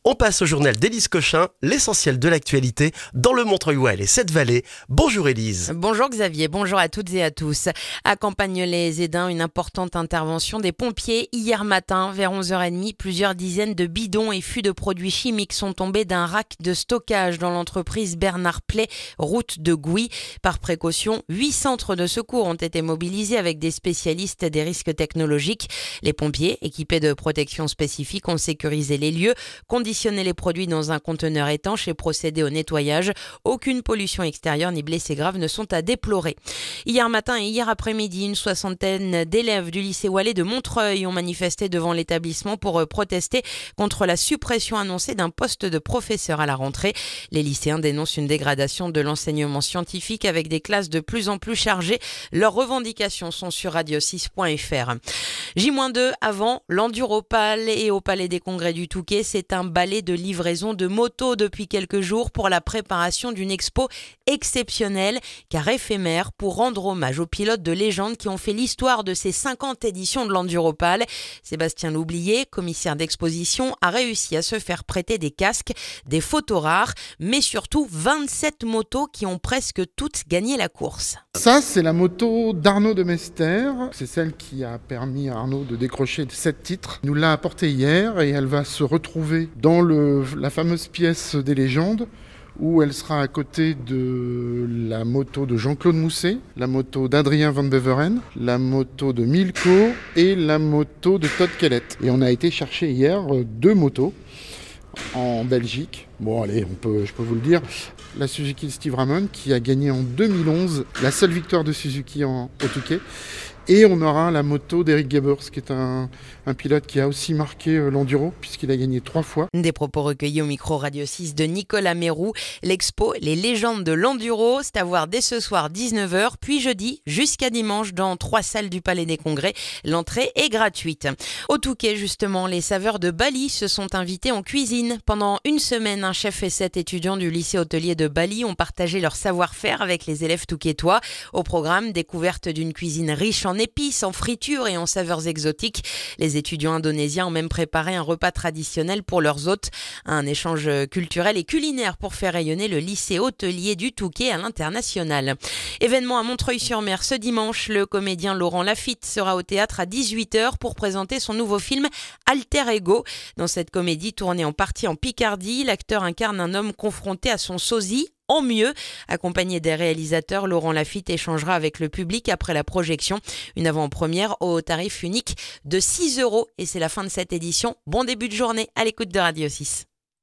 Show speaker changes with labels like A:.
A: On passe au journal d'Élise Cochin, l'essentiel de l'actualité dans le Montreuil-Ouest et cette vallée. Bonjour Élise.
B: Bonjour Xavier, bonjour à toutes et à tous. À Campagne-les-Édins, une importante intervention des pompiers. Hier matin, vers 11h30, plusieurs dizaines de bidons et fûts de produits chimiques sont tombés d'un rack de stockage dans l'entreprise Bernard Play, route de Gouy. Par précaution, 8 centres de secours ont été mobilisés avec des spécialistes des risques technologiques. Les pompiers, équipés de protections spécifiques, ont sécurisé les lieux, conditionner les produits dans un conteneur étanche et procéder au nettoyage. Aucune pollution extérieure ni blessés graves ne sont à déplorer. Hier matin et hier après-midi, une soixantaine d'élèves du lycée Wallet de Montreuil ont manifesté devant l'établissement pour protester contre la suppression annoncée d'un poste de professeur à la rentrée. Les lycéens dénoncent une dégradation de l'enseignement scientifique avec des classes de plus en plus chargées. Leurs revendications sont sur radio6.fr. J-2 avant l'Enduropal et au Palais des Congrès du Touquet, c'est un balai de livraison de motos depuis quelques jours pour la préparation d'une expo exceptionnelle car éphémère pour rendre hommage aux pilotes de légende qui ont fait l'histoire de ces 50 éditions de l'Enduropal. Sébastien Loublier, commissaire d'exposition, a réussi à se faire prêter des casques, des photos rares, mais surtout 27 motos qui ont presque toutes gagné la course.
C: Ça, c'est la moto d'Arnaud de Mester. C'est celle qui a permis à Arnaud de décrocher 7 titres. Il nous l'a apportée hier et elle va se retrouver dans la fameuse pièce des légendes où elle sera à côté de la moto de Jean-Claude Mousset, la moto d'Adrien Van Beveren, la moto de Milko et la moto de Todd Kellett. Et on a été chercher hier 2 motos en Belgique. Bon allez, je peux vous le dire. La Suzuki Steve Ramon qui a gagné en 2011 la seule victoire de Suzuki au Touquet. Et on aura la moto d'Eric Gebers, qui est un pilote qui a aussi marqué l'enduro, puisqu'il a gagné 3 fois.
B: Des propos recueillis au micro Radio 6 de Nicolas Mérou. L'expo Les légendes de l'enduro, c'est à voir dès ce soir 19h, puis jeudi jusqu'à dimanche dans 3 salles du Palais des Congrès. L'entrée est gratuite. Au Touquet, justement, les saveurs de Bali se sont invités en cuisine. Pendant une semaine, un chef et 7 étudiants du lycée hôtelier de Bali ont partagé leur savoir-faire avec les élèves touquetois. Au programme, découverte d'une cuisine riche en épices, en fritures et en saveurs exotiques. Les étudiants indonésiens ont même préparé un repas traditionnel pour leurs hôtes. Un échange culturel et culinaire pour faire rayonner le lycée hôtelier du Touquet à l'international. Événement à Montreuil-sur-Mer ce dimanche, le comédien Laurent Lafitte sera au théâtre à 18h pour présenter son nouveau film Alter Ego. Dans cette comédie tournée en partie en Picardie, l'acteur incarne un homme confronté à son sosie, en mieux. Accompagné des réalisateurs, Laurent Lafitte échangera avec le public après la projection. Une avant-première au tarif unique de 6 €. Et c'est la fin de cette édition. Bon début de journée à l'écoute de Radio 6.